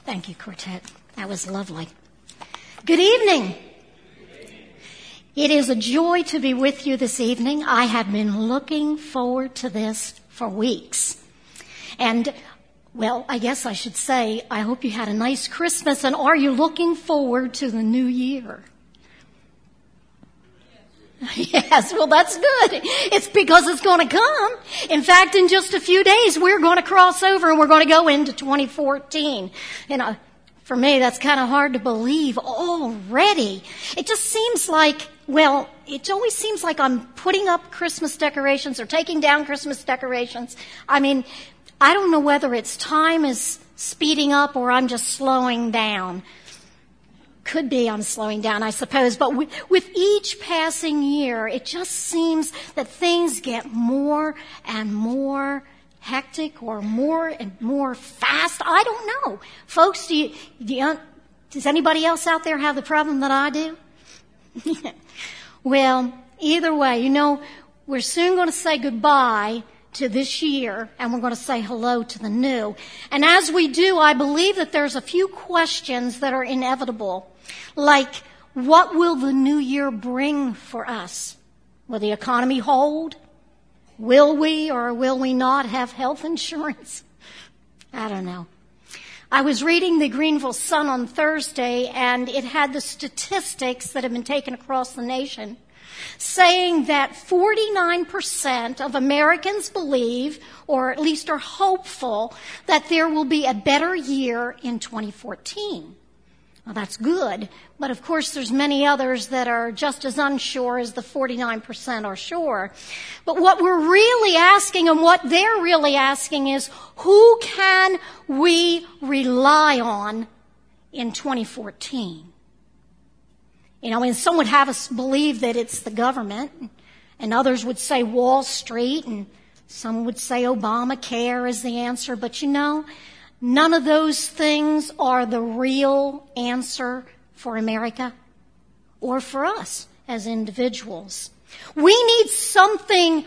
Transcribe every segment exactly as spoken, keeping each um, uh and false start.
Thank you, Quartet. That was lovely. Good evening. It is a joy to be with you this evening. I have been looking forward to this for weeks. And, well, I guess I should say, I hope you had a nice Christmas, and are you looking forward to the new year? Yes, well, that's good. It's because it's going to come. In fact, in just a few days, we're going to cross over and we're going to go into twenty fourteen. You know, for me, that's kind of hard to believe already. It just seems like, well, it always seems like I'm putting up Christmas decorations or taking down Christmas decorations. I mean, I don't know whether it's time is speeding up or I'm just slowing down. Could be I'm slowing down, I suppose, but with, with each passing year, it just seems that things get more and more hectic or more and more fast. I don't know. Folks, do you, do you, does anybody else out there have the problem that I do? Well, either way, you know, we're soon going to say goodbye to this year, and we're going to say hello to the new. And as we do, I believe that there's a few questions that are inevitable. Like, what will the new year bring for us? Will the economy hold? Will we or will we not have health insurance? I don't know. I was reading the Greenville Sun on Thursday, and it had the statistics that have been taken across the nation, saying that forty-nine percent of Americans believe, or at least are hopeful, that there will be a better year in twenty fourteen. Well, that's good, but of course there's many others that are just as unsure as the forty-nine percent are sure. But what we're really asking, and what they're really asking, is who can we rely on in twenty fourteen? You know, and some would have us believe that it's the government, and others would say Wall Street, and some would say Obamacare is the answer. But you know, none of those things are the real answer for America or for us as individuals. We need something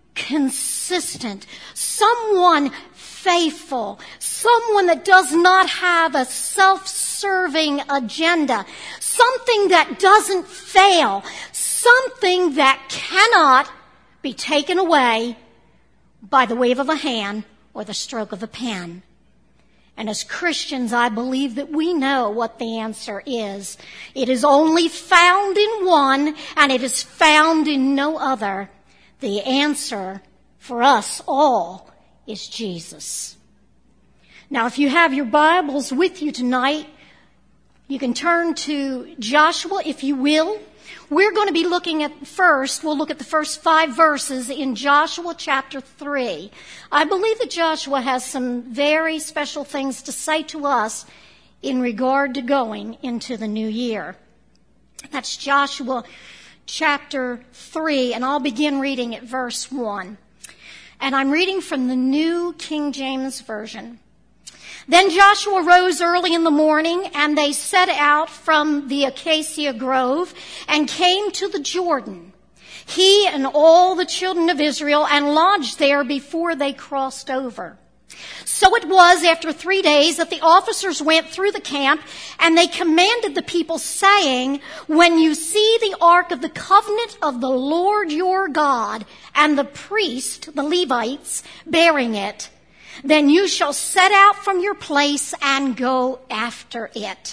consistent, someone faithful, someone that does not have a self-serving agenda, something that doesn't fail, something that cannot be taken away by the wave of a hand or the stroke of a pen. And as Christians, I believe that we know what the answer is. It is only found in one, and it is found in no other. The answer for us all is Jesus. Now, if you have your Bibles with you tonight, you can turn to Joshua, if you will. We're going to be looking at first, we'll look at the first five verses in Joshua chapter three. I believe that Joshua has some very special things to say to us in regard to going into the new year. That's Joshua chapter three, and I'll begin reading at verse one. And I'm reading from the New King James Version. Then Joshua rose early in the morning, and they set out from the acacia grove and came to the Jordan, he and all the children of Israel, and lodged there before they crossed over. So it was after three days that the officers went through the camp, and they commanded the people, saying, when you see the ark of the covenant of the Lord your God and the priest, the Levites, bearing it, then you shall set out from your place and go after it.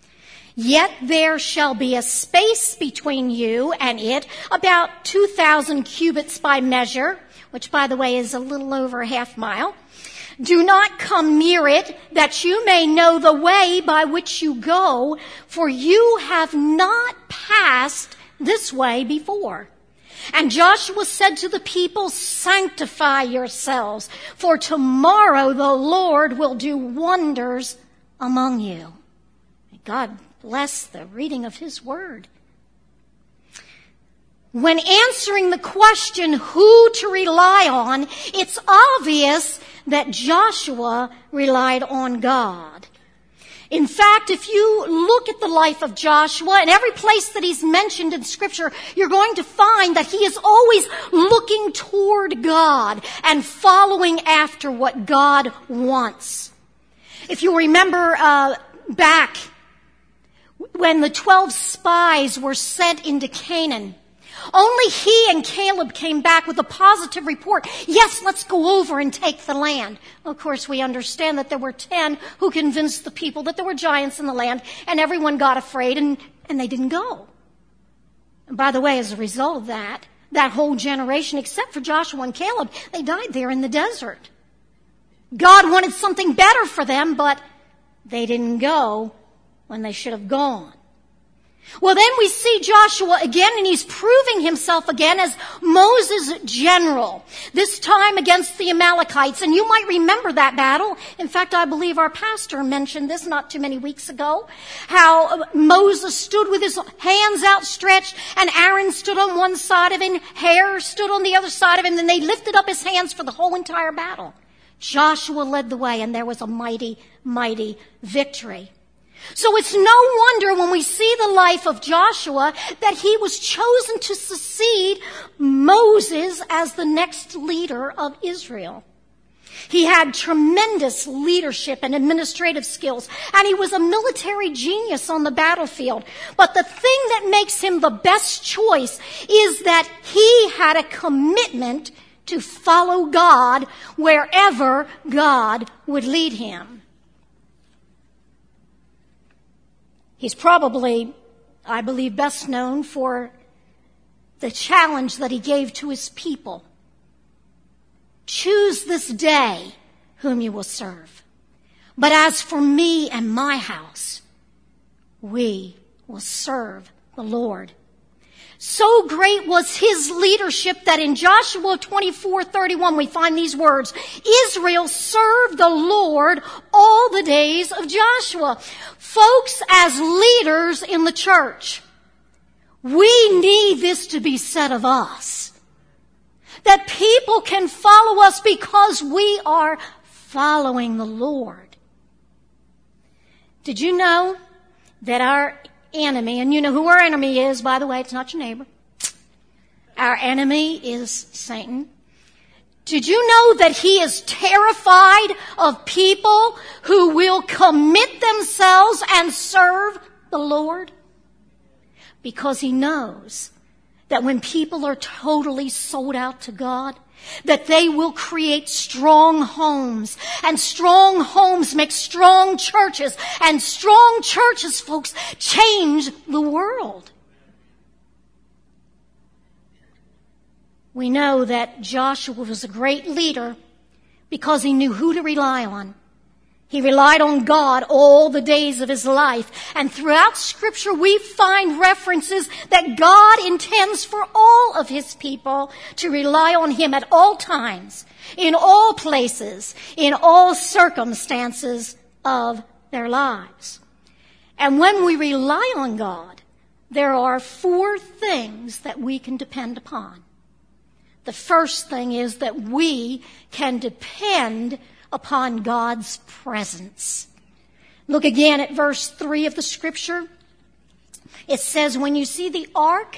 Yet there shall be a space between you and it, about two thousand cubits by measure, which, by the way, is a little over a half mile. Do not come near it, that you may know the way by which you go, for you have not passed this way before. And Joshua said to the people, sanctify yourselves, for tomorrow the Lord will do wonders among you. May God bless the reading of his word. When answering the question who to rely on, it's obvious that Joshua relied on God. In fact, if you look at the life of Joshua, and every place that he's mentioned in Scripture, you're going to find that he is always looking toward God and following after what God wants. If you remember uh, back when the twelve spies were sent into Canaan, only he and Caleb came back with a positive report. Yes, let's go over and take the land. Of course, we understand that there were ten who convinced the people that there were giants in the land, and everyone got afraid, and, and they didn't go. And by the way, as a result of that, that whole generation, except for Joshua and Caleb, they died there in the desert. God wanted something better for them, but they didn't go when they should have gone. Well, then we see Joshua again, and he's proving himself again as Moses' general, this time against the Amalekites. And you might remember that battle. In fact, I believe our pastor mentioned this not too many weeks ago, how Moses stood with his hands outstretched, and Aaron stood on one side of him, Hur stood on the other side of him, and they lifted up his hands for the whole entire battle. Joshua led the way, and there was a mighty, mighty victory. So it's no wonder when we see the life of Joshua that he was chosen to succeed Moses as the next leader of Israel. He had tremendous leadership and administrative skills, and he was a military genius on the battlefield. But the thing that makes him the best choice is that he had a commitment to follow God wherever God would lead him. He's probably, I believe, best known for the challenge that he gave to his people. Choose this day whom you will serve. But as for me and my house, we will serve the Lord. So great was his leadership that in Joshua twenty-four thirty-one we find these words, Israel served the Lord all the days of Joshua. Folks, as leaders in the church, we need this to be said of us. That people can follow us because we are following the Lord. Did you know that our enemy, and you know who our enemy is, by the way, it's not your neighbor. Our enemy is Satan. Did you know that he is terrified of people who will commit themselves and serve the Lord? Because he knows that when people are totally sold out to God, that they will create strong homes, and strong homes make strong churches, and strong churches, folks, change the world. We know that Joshua was a great leader because he knew who to rely on. He relied on God all the days of his life. And throughout Scripture, we find references that God intends for all of his people to rely on him at all times, in all places, in all circumstances of their lives. And when we rely on God, there are four things that we can depend upon. The first thing is that we can depend upon God's presence. Look again at verse three of the Scripture. It says, when you see the ark,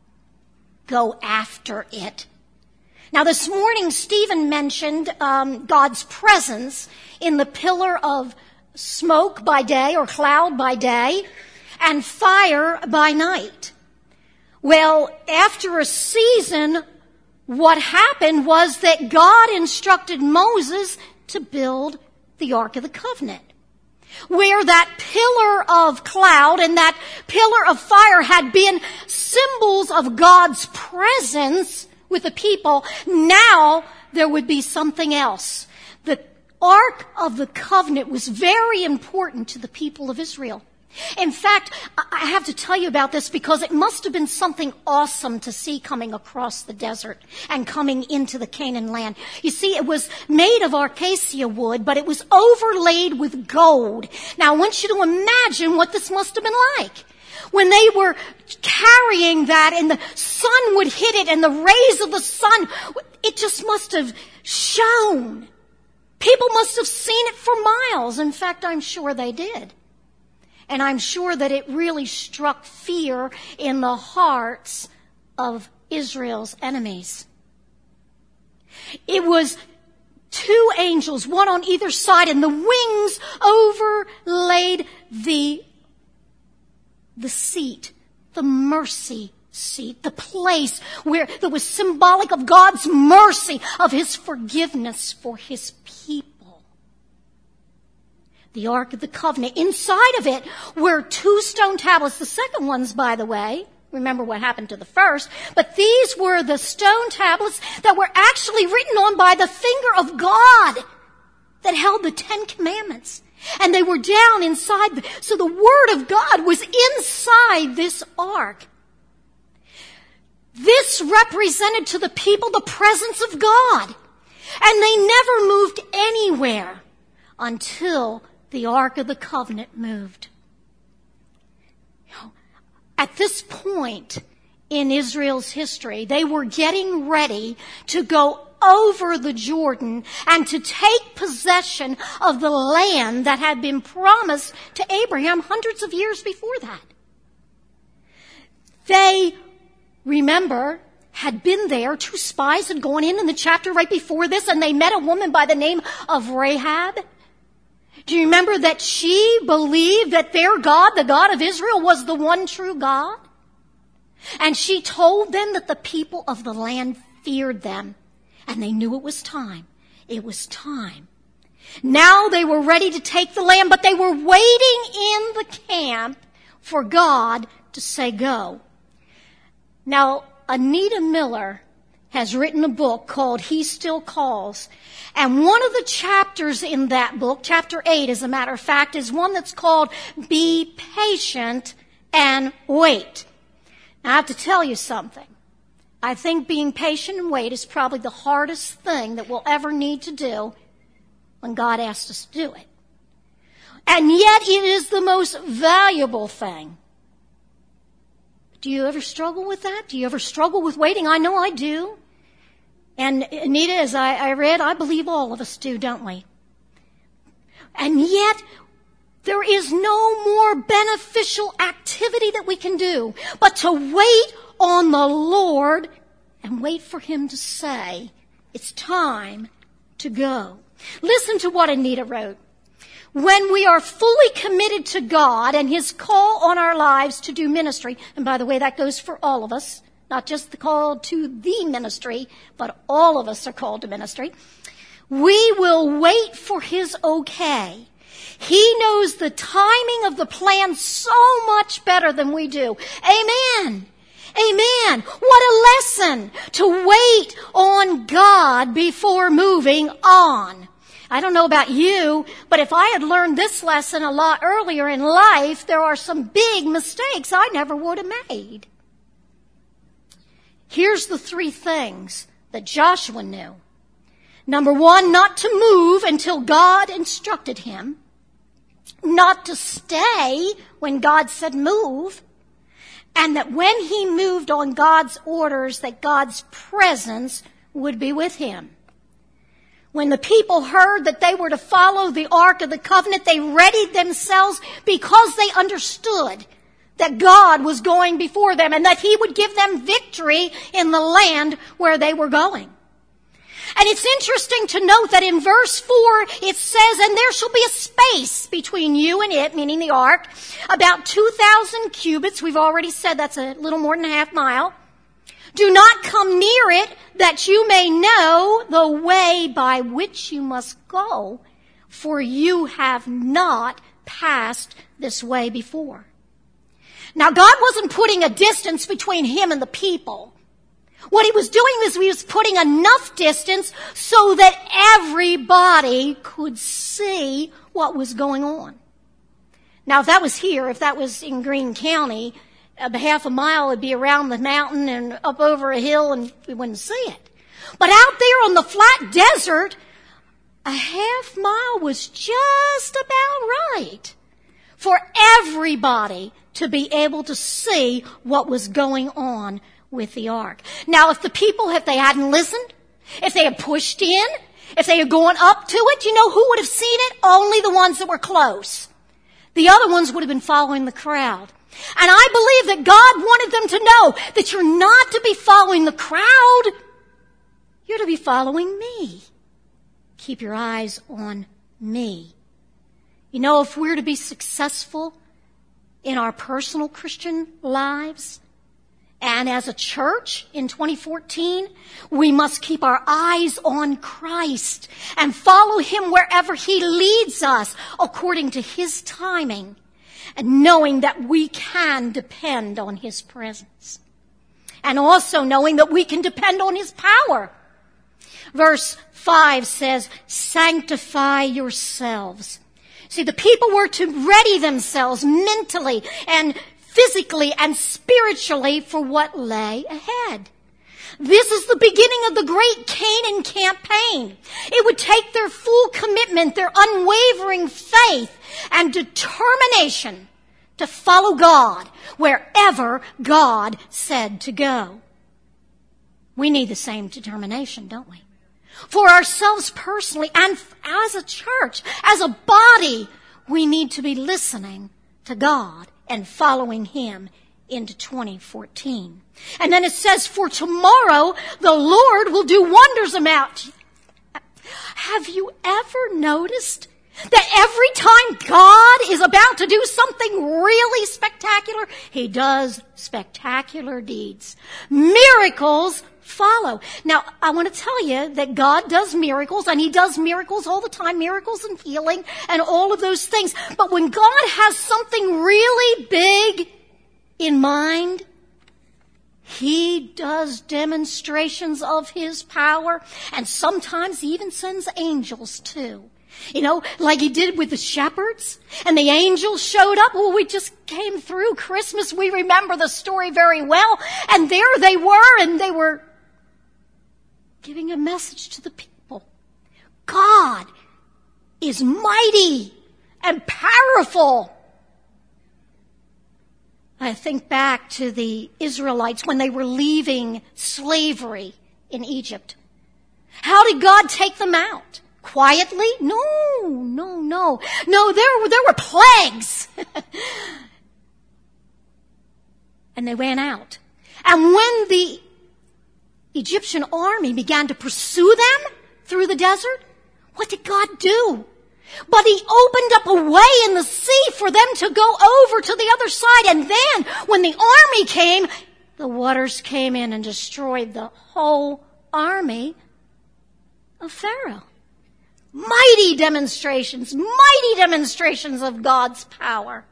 go after it. Now this morning, Stephen mentioned um, God's presence in the pillar of smoke by day or cloud by day and fire by night. Well, after a season, what happened was that God instructed Moses to build the Ark of the Covenant, where that pillar of cloud and that pillar of fire had been symbols of God's presence with the people. Now there would be something else. The Ark of the Covenant was very important to the people of Israel. In fact, I have to tell you about this because it must have been something awesome to see coming across the desert and coming into the Canaan land. You see, it was made of acacia wood, but it was overlaid with gold. Now, I want you to imagine what this must have been like. When they were carrying that and the sun would hit it and the rays of the sun, it just must have shone. People must have seen it for miles. In fact, I'm sure they did. And I'm sure that it really struck fear in the hearts of Israel's enemies. It was two angels, one on either side, and the wings overlaid the, the seat, the mercy seat, the place where that was symbolic of God's mercy, of his forgiveness for his people. The Ark of the Covenant. Inside of it were two stone tablets. The second ones, by the way, remember what happened to the first, but these were the stone tablets that were actually written on by the finger of God that held the Ten Commandments. And they were down inside. The, so the Word of God was inside this ark. This represented to the people the presence of God. And they never moved anywhere until the Ark of the Covenant moved. At this point in Israel's history, they were getting ready to go over the Jordan and to take possession of the land that had been promised to Abraham hundreds of years before that. They, remember, had been there. Two spies had gone in in the chapter right before this, and they met a woman by the name of Rahab. Do you remember that she believed that their God, the God of Israel, was the one true God? And she told them that the people of the land feared them. And they knew it was time. It was time. Now they were ready to take the land, but they were waiting in the camp for God to say go. Now, Anita Miller has written a book called He Still Calls. And one of the chapters in that book, chapter eight, as a matter of fact, is one that's called Be Patient and Wait. Now, I have to tell you something. I think being patient and wait is probably the hardest thing that we'll ever need to do when God asks us to do it. And yet it is the most valuable thing. Do you ever struggle with that? Do you ever struggle with waiting? I know I do. And Anita, as I, I read, I believe all of us do, don't we? And yet, there is no more beneficial activity that we can do but to wait on the Lord and wait for him to say, it's time to go. Listen to what Anita wrote. When we are fully committed to God and his call on our lives to do ministry, and by the way, that goes for all of us, not just the call to the ministry, but all of us are called to ministry, we will wait for his okay. He knows the timing of the plan so much better than we do. Amen. Amen. What a lesson to wait on God before moving on. I don't know about you, but if I had learned this lesson a lot earlier in life, there are some big mistakes I never would have made. Here's the three things that Joshua knew. Number one, not to move until God instructed him. Not to stay when God said move. And that when he moved on God's orders, that God's presence would be with him. When the people heard that they were to follow the Ark of the Covenant, they readied themselves because they understood that God was going before them and that he would give them victory in the land where they were going. And it's interesting to note that in verse four it says, and there shall be a space between you and it, meaning the ark, about two thousand cubits. We've already said that's a little more than a half mile. Do not come near it, that you may know the way by which you must go, for you have not passed this way before. Now, God wasn't putting a distance between him and the people. What he was doing was he was putting enough distance so that everybody could see what was going on. Now, if that was here, if that was in Greene County, a half a mile would be around the mountain and up over a hill and we wouldn't see it. But out there on the flat desert, a half mile was just about right for everybody to be able to see what was going on with the ark. Now, if the people, if they hadn't listened, if they had pushed in, if they had gone up to it, you know who would have seen it? Only the ones that were close. The other ones would have been following the crowd. And I believe that God wanted them to know that you're not to be following the crowd. You're to be following me. keep your eyes on me. You know, if we're to be successful in our personal Christian lives and as a church in twenty fourteen, we must keep our eyes on Christ and follow him wherever he leads us according to his timing, and knowing that we can depend on his presence. And also knowing that we can depend on his power. Verse five says, sanctify yourselves. See, the people were to ready themselves mentally and physically and spiritually for what lay ahead. This is the beginning of the great Canaan campaign. It would take their full commitment, their unwavering faith and determination to follow God wherever God said to go. We need the same determination, don't we? For ourselves personally and as a church, as a body, we need to be listening to God and following him into twenty fourteen. And then it says, for tomorrow the Lord will do wonders about you. Have you ever noticed that every time God is about to do something really spectacular, he does spectacular deeds? Miracles follow. Now, I want to tell you that God does miracles, and he does miracles all the time, miracles and healing and all of those things. But when God has something really big in mind, he does demonstrations of his power, and sometimes he even sends angels too. You know, like he did with the shepherds, and the angels showed up. Well, we just came through Christmas. We remember the story very well. And there they were, and they were giving a message to the people. God is mighty and powerful. I think back to the Israelites when they were leaving slavery in Egypt. How did God take them out? Quietly? No, no, no. No, there, there were plagues. And they ran out. And when the Egyptian army began to pursue them through the desert, what did God do? But he opened up a way in the sea for them to go over to the other side. And then when the army came, the waters came in and destroyed the whole army of Pharaoh. Mighty demonstrations, mighty demonstrations of God's power.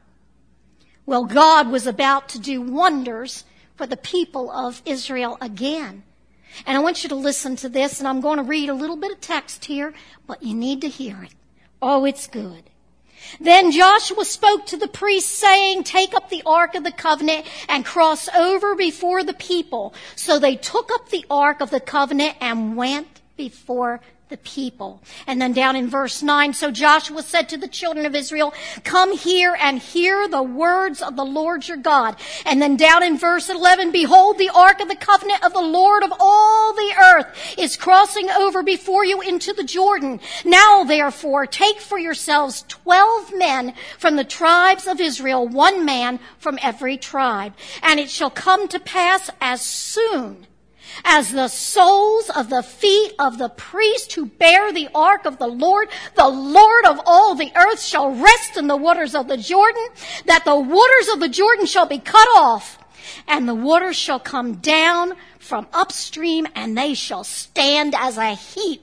Well, God was about to do wonders for the people of Israel again. And I want you to listen to this, and I'm going to read a little bit of text here, but you need to hear it. Oh, it's good. Then Joshua spoke to the priests, saying, take up the ark of the covenant and cross over before the people. So they took up the ark of the covenant and went before the people. And then down in verse nine, so Joshua said to the children of Israel, come here and hear the words of the Lord your God. And then down in verse eleven, behold, the ark of the covenant of the Lord of all the earth is crossing over before you into the Jordan. Now therefore take for yourselves twelve men from the tribes of Israel, one man from every tribe. And it shall come to pass as soon as the soles of the feet of the priest who bear the ark of the Lord, the Lord of all the earth, shall rest in the waters of the Jordan, that the waters of the Jordan shall be cut off, and the waters shall come down from upstream, and they shall stand as a heap.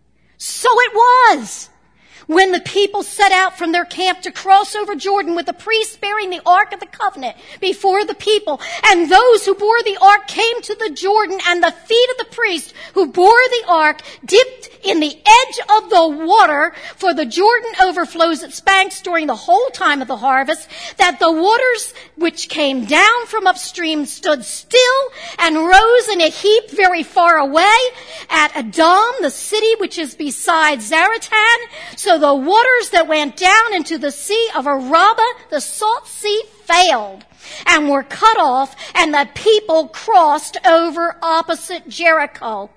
So it was when the people set out from their camp to cross over Jordan, with the priests bearing the ark of the covenant before the people. And those who bore the ark came to the Jordan, and the feet of the priest who bore the ark dipped in the edge of the water, for the Jordan overflows its banks during the whole time of the harvest, that the waters which came down from upstream stood still and rose in a heap very far away at Adam, the city which is beside Zaratan. So the waters that went down into the sea of Arabah, the salt sea, failed and were cut off, and the people crossed over opposite Jericho.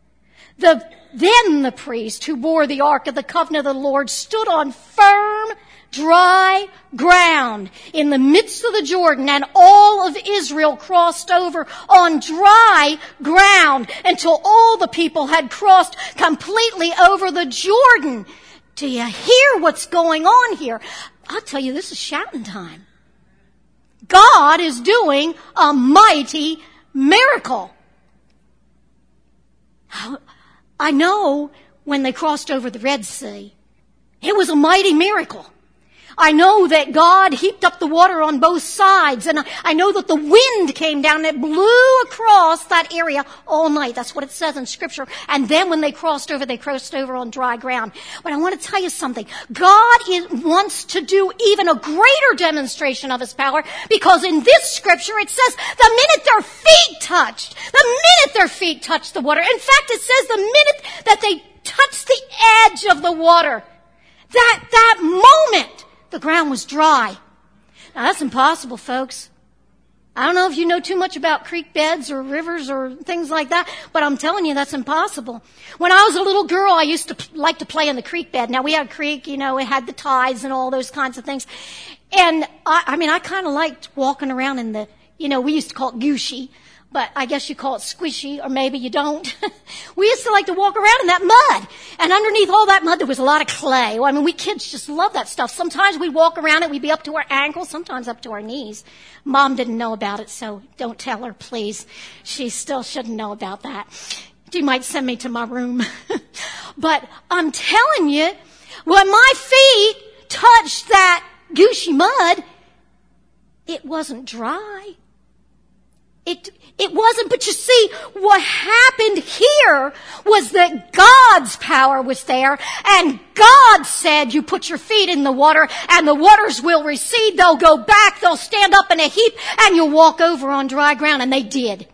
The, then the priest who bore the ark of the covenant of the Lord stood on firm, dry ground. ground in the midst of the Jordan, and all of Israel crossed over on dry ground until all the people had crossed completely over the Jordan. Do you hear what's going on here? I'll tell you, this is shouting time. God is doing a mighty miracle. I know when they crossed over the Red Sea, it was a mighty miracle. I know that God heaped up the water on both sides, and I know that the wind came down and it blew across that area all night. That's what it says in Scripture. And then when they crossed over, they crossed over on dry ground. But I want to tell you something. God is, wants to do even a greater demonstration of His power, because in this Scripture it says the minute their feet touched, the minute their feet touched the water. In fact, it says the minute that they touched the edge of the water, that, that moment, the ground was dry. Now that's impossible, folks. I don't know if you know too much about creek beds or rivers or things like that, but I'm telling you that's impossible. When I was a little girl, I used to p- like to play in the creek bed. Now we had a creek, you know, it had the tides and all those kinds of things. And I, I mean, I kind of liked walking around in the, you know, we used to call it gooshy, but I guess you call it squishy, or maybe you don't. We used to like to walk around in that mud. And underneath all that mud, there was a lot of clay. Well, I mean, we kids just love that stuff. Sometimes we'd walk around it, we'd be up to our ankles, sometimes up to our knees. Mom didn't know about it, so don't tell her, please. She still shouldn't know about that. She might send me to my room. But I'm telling you, when my feet touched that gooshy mud, it wasn't dry. It, it wasn't, but you see, what happened here was that God's power was there, and God said, you put your feet in the water, and the waters will recede, they'll go back, they'll stand up in a heap, and you'll walk over on dry ground, and they did.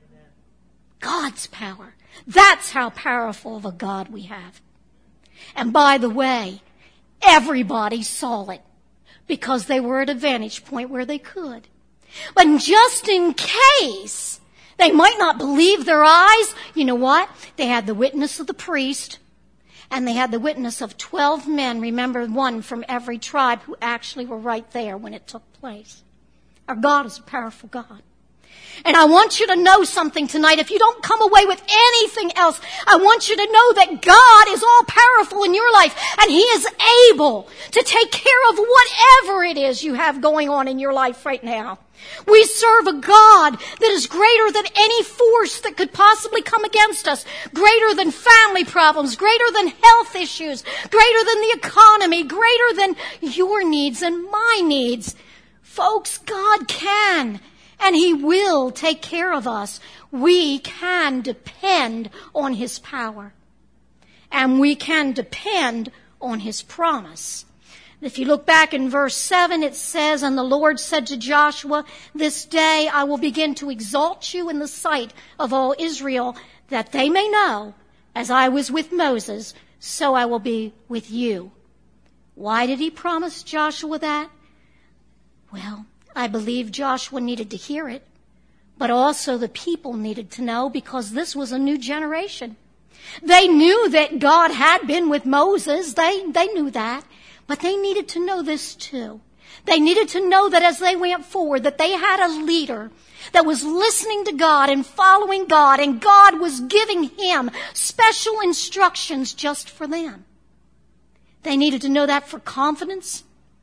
God's power. That's how powerful of a God we have. And by the way, everybody saw it, because they were at a vantage point where they could. But just in case they might not believe their eyes, you know what? They had the witness of the priest, and they had the witness of twelve men, remember, one from every tribe, who actually were right there when it took place. Our God is a powerful God. And I want you to know something tonight. If you don't come away with anything else, I want you to know that God is all powerful in your life, and He is able to take care of whatever it is you have going on in your life right now. We serve a God that is greater than any force that could possibly come against us, greater than family problems, greater than health issues, greater than the economy, greater than your needs and my needs. Folks, God can, and He will take care of us. We can depend on His power, and we can depend on His promise. If you look back in verse seven, it says, and the Lord said to Joshua, this day I will begin to exalt you in the sight of all Israel, that they may know, as I was with Moses, so I will be with you. Why did He promise Joshua that? Well, I believe Joshua needed to hear it, but also the people needed to know, because this was a new generation. They knew that God had been with Moses. They, they knew that. But they needed to know this too. They needed to know that as they went forward, that they had a leader that was listening to God and following God, and God was giving him special instructions just for them. They needed to know that for confidence.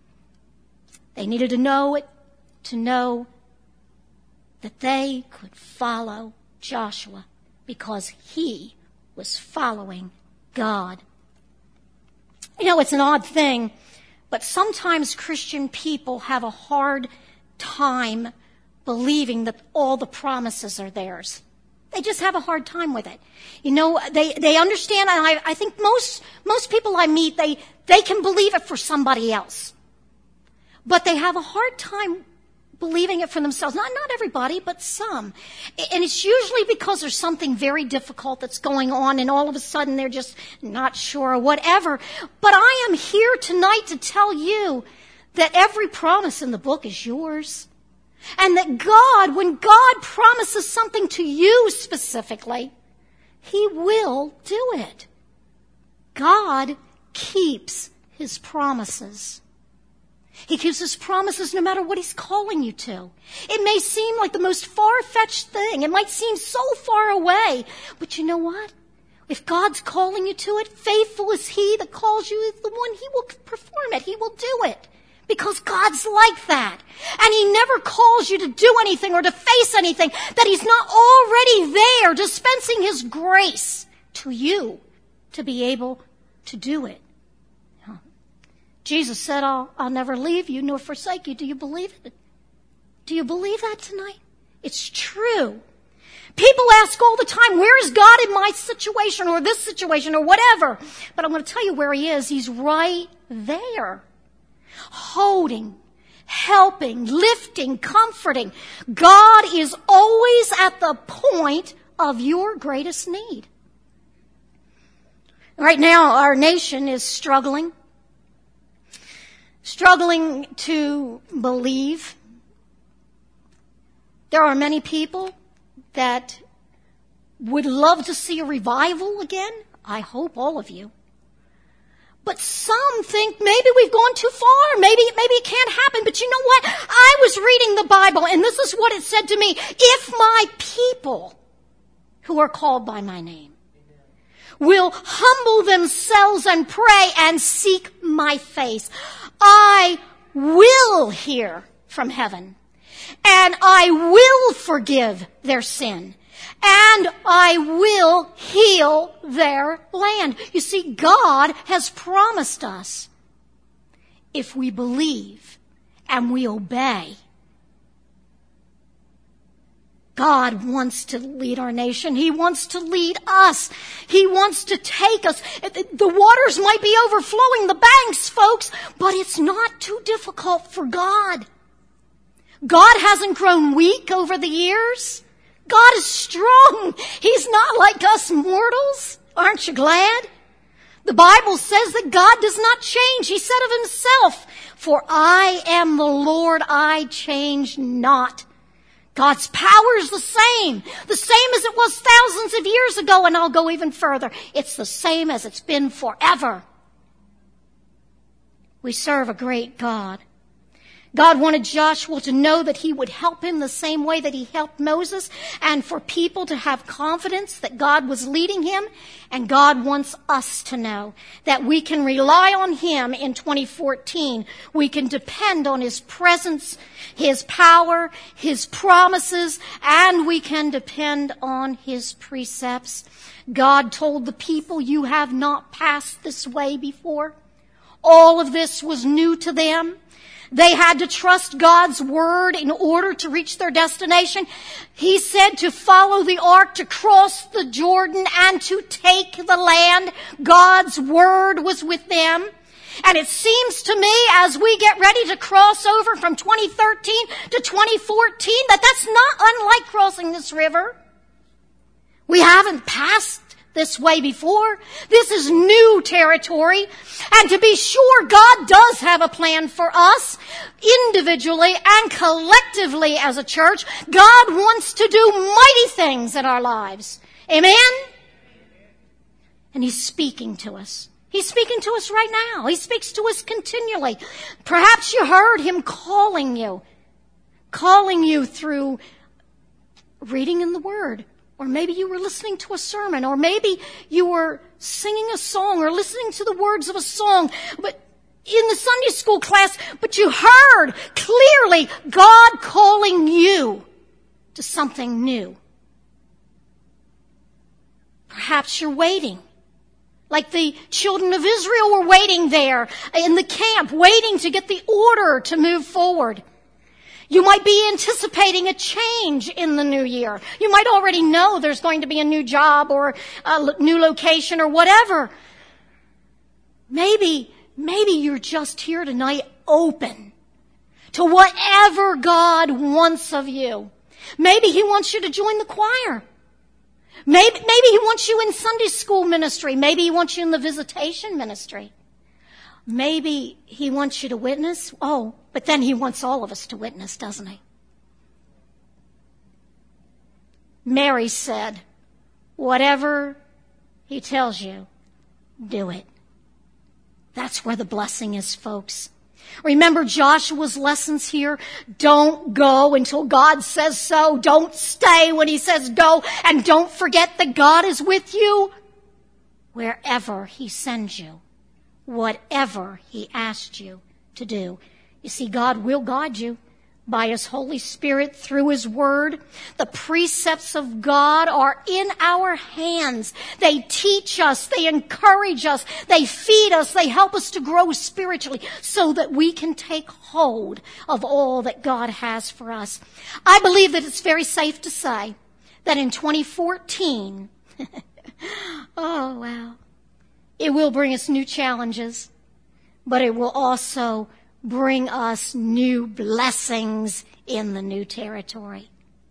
They needed to know it to know that they could follow Joshua because he was following God. You know, it's an odd thing, but sometimes Christian people have a hard time believing that all the promises are theirs. They just have a hard time with it. You know, they, they understand, and I, I think most, most people I meet, they, they can believe it for somebody else. But they have a hard time believing it for themselves. Not, not everybody, but some. And it's usually because there's something very difficult that's going on, and all of a sudden they're just not sure or whatever. But I am here tonight to tell you that every promise in the book is yours. And that God, when God promises something to you specifically, He will do it. God keeps His promises. He keeps his promises no matter what he's calling you to. It may seem like the most far-fetched thing. It might seem so far away. But you know what? If God's calling you to it, faithful is he that calls you is the one. He will perform it. He will do it. Because God's like that. And he never calls you to do anything or to face anything that he's not already there dispensing his grace to you to be able to do it. Jesus said, I'll, I'll never leave you nor forsake you. Do you believe it? Do you believe that tonight? It's true. People ask all the time, where is God in my situation or this situation or whatever? But I'm going to tell you where he is. He's right there. Holding, helping, lifting, comforting. God is always at the point of your greatest need. Right now, our nation is struggling. Struggling to believe. There are many people that would love to see a revival again. I hope all of you. But some think maybe we've gone too far. Maybe, maybe it can't happen. But you know what? I was reading the Bible, and this is what it said to me. If my people who are called by my name will humble themselves and pray and seek my face, I will hear from heaven, and I will forgive their sin, and I will heal their land. You see, God has promised us, if we believe and we obey, God wants to lead our nation. He wants to lead us. He wants to take us. The waters might be overflowing the banks, folks, but it's not too difficult for God. God hasn't grown weak over the years. God is strong. He's not like us mortals. Aren't you glad? The Bible says that God does not change. He said of himself, for I am the Lord, I change not. God's power is the same. The same as it was thousands of years ago, and I'll go even further. It's the same as it's been forever. We serve a great God. God wanted Joshua to know that he would help him the same way that he helped Moses, and for people to have confidence that God was leading him. And God wants us to know that we can rely on him in twenty fourteen. We can depend on his presence, his power, his promises, and we can depend on his precepts. God told the people, you have not passed this way before. All of this was new to them. They had to trust God's word in order to reach their destination. He said to follow the ark, to cross the Jordan, and to take the land. God's word was with them. And it seems to me, as we get ready to cross over from twenty thirteen to twenty fourteen, that that's not unlike crossing this river. We haven't passed this way before. This is new territory. And to be sure, God does have a plan for us, individually and collectively as a church. God wants to do mighty things in our lives. Amen? And he's speaking to us. He's speaking to us right now. He speaks to us continually. Perhaps you heard him calling you, calling you through reading in the Word. Or maybe you were listening to a sermon, or maybe you were singing a song or listening to the words of a song, but in the Sunday school class, but you heard clearly God calling you to something new. Perhaps you're waiting, like the children of Israel were waiting there in the camp, waiting to get the order to move forward. You might be anticipating a change in the new year. You might already know there's going to be a new job or a new location or whatever. Maybe, maybe you're just here tonight open to whatever God wants of you. Maybe he wants you to join the choir. Maybe, maybe he wants you in Sunday school ministry. Maybe he wants you in the visitation ministry. Maybe he wants you to witness. Oh, but then he wants all of us to witness, doesn't he? Mary said, whatever he tells you, do it. That's where the blessing is, folks. Remember Joshua's lessons here? Don't go until God says so. Don't stay when he says go. And don't forget that God is with you wherever he sends you, whatever he asks you to do. You see, God will guide you by his Holy Spirit through his word. The precepts of God are in our hands. They teach us, they encourage us, they feed us, they help us to grow spiritually so that we can take hold of all that God has for us. I believe that it's very safe to say that in twenty fourteen, oh wow, it will bring us new challenges, but it will also bring us new blessings in the new territory.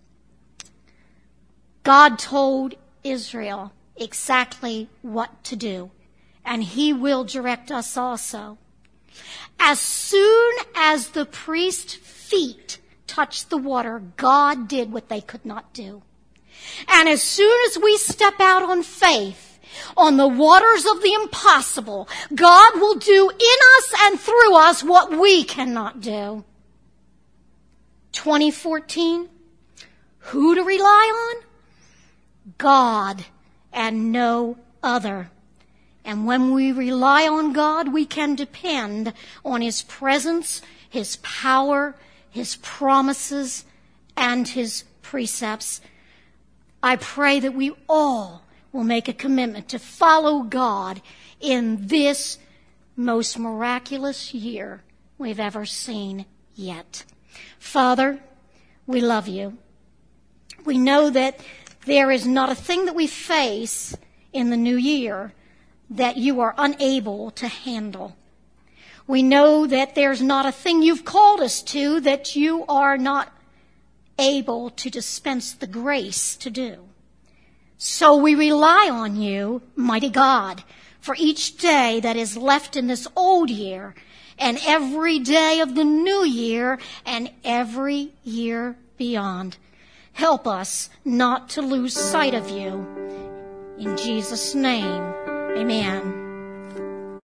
God told Israel exactly what to do, and he will direct us also. As soon as the priest's feet touched the water, God did what they could not do. And as soon as we step out on faith, on the waters of the impossible, God will do in us and through us what we cannot do. twenty fourteen, who to rely on? God and no other. And when we rely on God, we can depend on his presence, his power, his promises, and his precepts. I pray that we all will make a commitment to follow God in this most miraculous year we've ever seen yet. Father, we love you. We know that there is not a thing that we face in the new year that you are unable to handle. We know that there's not a thing you've called us to that you are not able to dispense the grace to do. So we rely on you, mighty God, for each day that is left in this old year and every day of the new year and every year beyond. Help us not to lose sight of you. In Jesus' name, amen.